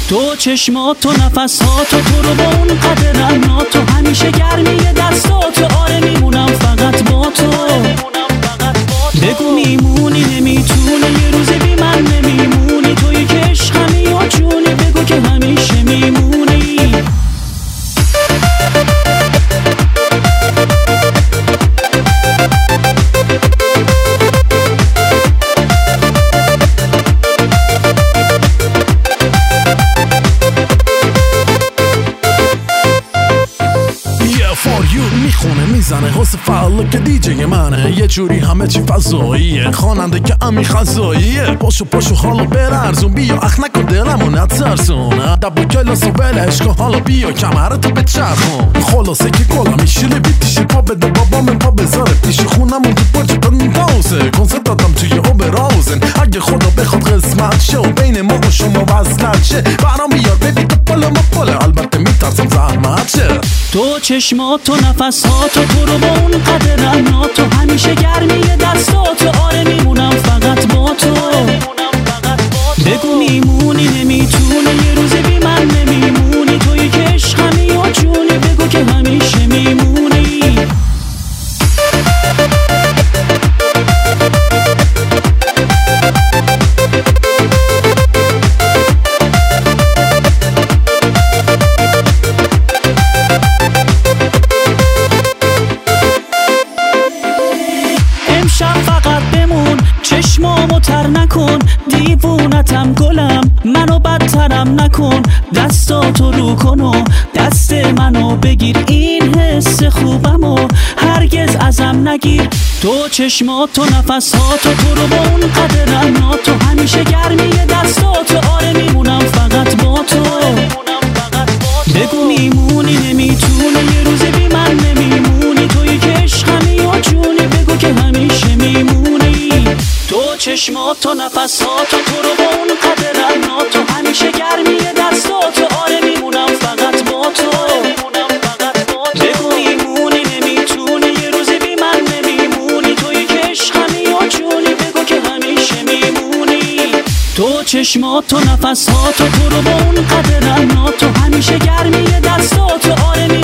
تو چشمات و نفسات و تو رو با اون قد رنات تو همیشه گرمی دستات آره میمونم فقط با تو بگو میمونی نمیتونه یه روز بی من نمیمونی تویی که عشقمی یا جونی بگو که همیشه میمونی میخونه میزنه حس فعال که دیجه منه یه جوری همه چی فضاییه خواننده که امی خزاییه پاشو حالا برارزون بیا اخ نکن دلمو نترسون دبا کلاس و ولش کن حالا بیا کمرتو بچرخون خلاصه که کلا میشیلی بیتیشی پا بده بابا من پا بذاره پیش خونمون تو پاچه بندازه کنسرت دادم توی اوبراوزن اگه خدا بخواد قسمت شه و بین ما و شما وصلت شه برام بیار ببی تو پالا ما پاله البته میترسم زحمت شه تو چشمات و نفسات و تو رو با اون قد رنات تو همیشه گرمی دستات آره میمونم فقط با تو بگو میمونی نمیتونه یه روز بی من نمیمونی تویی که عشقمی یا جونی بگو که همیشه میمونی امشب فقط بمون چشمامو تر نکن دیوونتم گلم منو بدترم نکن دستاتو رو کن و دست منو بگیر این حس خوبمو هرگز ازم نگیر تو چشمات و نفسات و تو رو با اون قد رنات تو همیشه گرمی دستات آره میمونم فقط با تو بگو میمونی نمیتونه یه روز بی من نمیمونی تویی که عشقمی یا جونی بگو که همیشه میمونی تو چشمات و نفسات و تو رو با اون قد رنات تو همیشه گرمی دستات آره میمونم فقط با تو بگو میمونی نمیتونی یه روز بی من نمیمونی تویی که عشقمی یا جونی بگو که همیشه میمونی تو چشمات و نفسات و تو رو با اون قد رنات تو همیشه گرمی دستات آره